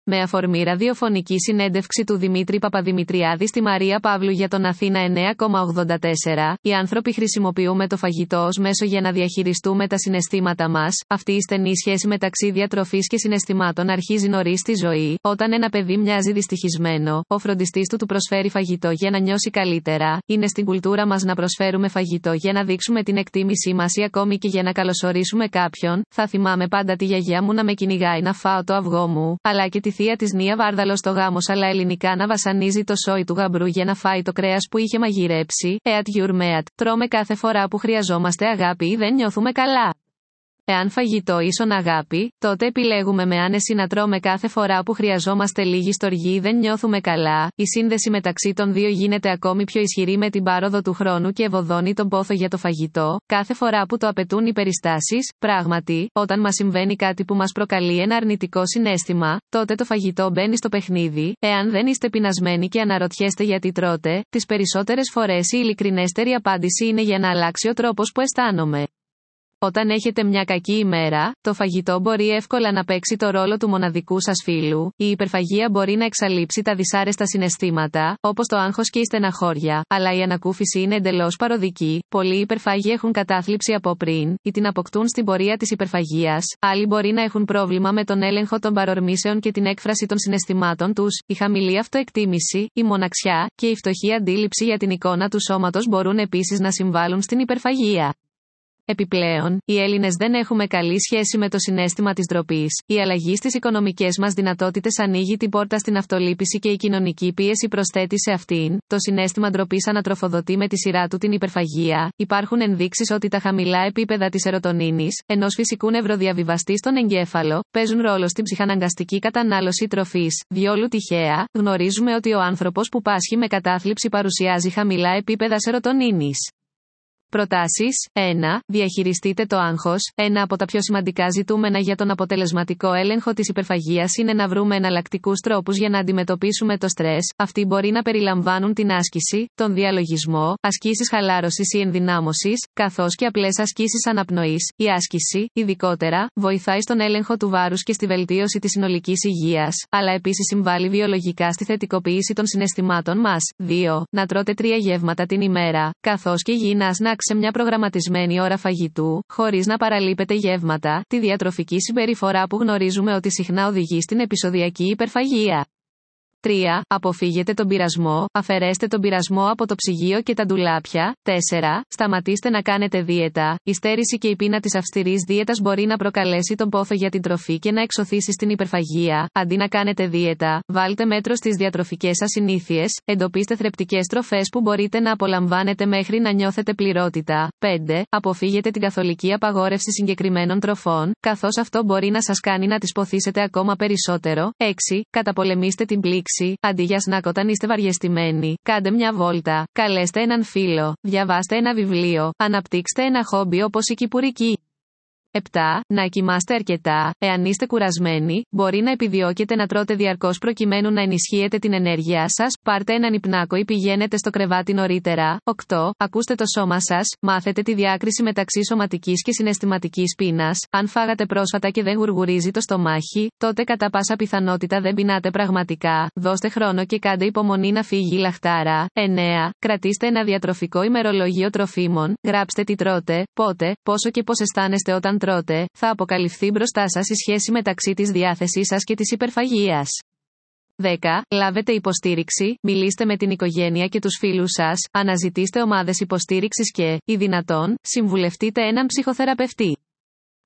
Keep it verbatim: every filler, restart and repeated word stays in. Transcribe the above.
Με αφορμή ραδιοφωνική συνέντευξη του Δημήτρη Παπαδημητριάδη στη Μαρία Παύλου για τον Αθήνα εννέα κόμμα ογδόντα τέσσερα, οι άνθρωποι χρησιμοποιούμε το φαγητό ως μέσο για να διαχειριστούμε τα συναισθήματα μας. Αυτή η στενή σχέση μεταξύ διατροφής και συναισθημάτων αρχίζει νωρίς στη ζωή. Όταν ένα παιδί μοιάζει δυστυχισμένο, ο φροντιστής του του προσφέρει φαγητό για να νιώσει καλύτερα. Είναι στην κουλτούρα μας να προσφέρουμε φαγητό για να δείξουμε την εκτίμησή μας ή ακόμη και για να καλωσορίσουμε κάποιον. Θα θυμάμαι πάντα τη γιαγιά μου να με κυνηγάει να φάω το αυγό μου, αλλά και τη θεία της Νία Βάρδαλο στο γάμος αλλά ελληνικά να βασανίζει το σόι του γαμπρού για να φάει το κρέας που είχε μαγειρέψει. Εατ γιουρμέατ, τρώμε κάθε φορά που χρειαζόμαστε αγάπη ή δεν νιώθουμε καλά. Εάν φαγητό ίσον αγάπη, τότε επιλέγουμε με άνεση να τρώμε κάθε φορά που χρειαζόμαστε λίγη στοργή ή δεν νιώθουμε καλά. Η σύνδεση μεταξύ των δύο γίνεται ακόμη πιο ισχυρή με την πάροδο του χρόνου και ευωδώνει τον πόθο για το φαγητό, κάθε φορά που το απαιτούν οι περιστάσεις. Πράγματι, όταν μας συμβαίνει κάτι που μας προκαλεί ένα αρνητικό συναίσθημα, τότε το φαγητό μπαίνει στο παιχνίδι. Εάν δεν είστε πεινασμένοι και αναρωτιέστε γιατί τρώτε, τις περισσότερες φορές η ειλικρινέστερη απάντηση είναι για να αλλάξει ο τρόπος που αισθάνομαι. Όταν έχετε μια κακή ημέρα, το φαγητό μπορεί εύκολα να παίξει το ρόλο του μοναδικού σας φίλου. Η υπερφαγία μπορεί να εξαλείψει τα δυσάρεστα συναισθήματα, όπως το άγχος και η στεναχώρια, αλλά η ανακούφιση είναι εντελώς παροδική. Πολλοί υπερφάγοι έχουν κατάθλιψη από πριν, ή την αποκτούν στην πορεία της υπερφαγίας. Άλλοι μπορεί να έχουν πρόβλημα με τον έλεγχο των παρορμήσεων και την έκφραση των συναισθημάτων τους. Η χαμηλή αυτοεκτίμηση, η μοναξιά και η φτωχή αντίληψη για την εικόνα του σώματος μπορούν επίσης να συμβάλλουν στην υπερφαγία. Επιπλέον, οι Έλληνες δεν έχουμε καλή σχέση με το συναίσθημα της ντροπής. Η αλλαγή στις οικονομικές μας δυνατότητες ανοίγει την πόρτα στην αυτολύπηση και η κοινωνική πίεση προσθέτει σε αυτήν. Το συναίσθημα ντροπής ανατροφοδοτεί με τη σειρά του την υπερφαγία. Υπάρχουν ενδείξεις ότι τα χαμηλά επίπεδα της σερωτονίνης, ενός φυσικού νευροδιαβιβαστή στον εγκέφαλο, παίζουν ρόλο στην ψυχαναγκαστική κατανάλωση τροφής. Διόλου τυχαία, γνωρίζουμε ότι ο άνθρωπος που πάσχει με κατάθλιψη παρουσιάζει χαμηλά επίπεδα σερωτονίνης. Προτάσεις. ένα. Διαχειριστείτε το άγχος. Ένα από τα πιο σημαντικά ζητούμενα για τον αποτελεσματικό έλεγχο της υπερφαγίας είναι να βρούμε εναλλακτικούς τρόπους για να αντιμετωπίσουμε το στρες. Αυτοί μπορεί να περιλαμβάνουν την άσκηση, τον διαλογισμό, ασκήσεις χαλάρωσης ή ενδυνάμωσης, καθώς και απλές ασκήσεις αναπνοής. Η άσκηση, ειδικότερα, βοηθάει στον έλεγχο του βάρους και στη βελτίωση της συνολικής υγείας, αλλά επίσης συμβάλλει βιολογικά στη θετικοποίηση των συναισθημάτων μας. δύο. Να τρώτε τρία γεύματα την ημέρα, καθώς και υγιεινά σνακ σε μια προγραμματισμένη ώρα φαγητού, χωρίς να παραλείπετε γεύματα, τη διατροφική συμπεριφορά που γνωρίζουμε ότι συχνά οδηγεί στην επεισοδιακή υπερφαγία. τρία. Αποφύγετε τον πειρασμό, αφαιρέστε τον πειρασμό από το ψυγείο και τα ντουλάπια. τέσσερα. Σταματήστε να κάνετε δίαιτα. Η στέρηση και η πείνα της αυστηρής δίαιτας μπορεί να προκαλέσει τον πόθο για την τροφή και να εξωθήσει στην υπερφαγία. Αντί να κάνετε δίαιτα, βάλτε μέτρο στις διατροφικές σας συνήθειες, εντοπίστε θρεπτικές τροφές που μπορείτε να απολαμβάνετε μέχρι να νιώθετε πληρότητα. πέντε. Αποφύγετε την καθολική απαγόρευση συγκεκριμένων τροφών, καθώς αυτό μπορεί να σας κάνει να τις ποθήσετε ακόμα περισσότερο. έξι. Καταπολεμήστε την πλήξη. Αντί για σνακ όταν είστε βαριεστημένοι, κάντε μια βόλτα, καλέστε έναν φίλο, διαβάστε ένα βιβλίο, αναπτύξτε ένα χόμπι όπως η κυπουρική. επτά. Να κοιμάστε αρκετά. Εάν είστε κουρασμένοι, μπορεί να επιδιώκετε να τρώτε διαρκώς προκειμένου να ενισχύετε την ενέργειά σας. Πάρτε έναν υπνάκο ή πηγαίνετε στο κρεβάτι νωρίτερα. οκτώ. Ακούστε το σώμα σας. Μάθετε τη διάκριση μεταξύ σωματικής και συναισθηματικής πείνας. Αν φάγατε πρόσφατα και δεν γουργουρίζει το στομάχι, τότε κατά πάσα πιθανότητα δεν πεινάτε πραγματικά. Δώστε χρόνο και κάντε υπομονή να φύγει η λαχτάρα. εννέα. Κρατήστε ένα διατροφικό ημερολόγιο τροφίμων. Γράψτε τι τρώτε, πότε, πόσο και πώς αισθάνεστε όταν τρώτε. Θα αποκαλυφθεί μπροστά σας η σχέση μεταξύ της διάθεσής σας και της υπερφαγίας. δέκα. Λάβετε υποστήριξη, μιλήστε με την οικογένεια και τους φίλους σας, αναζητήστε ομάδες υποστήριξης και, ή δυνατόν, συμβουλευτείτε έναν ψυχοθεραπευτή.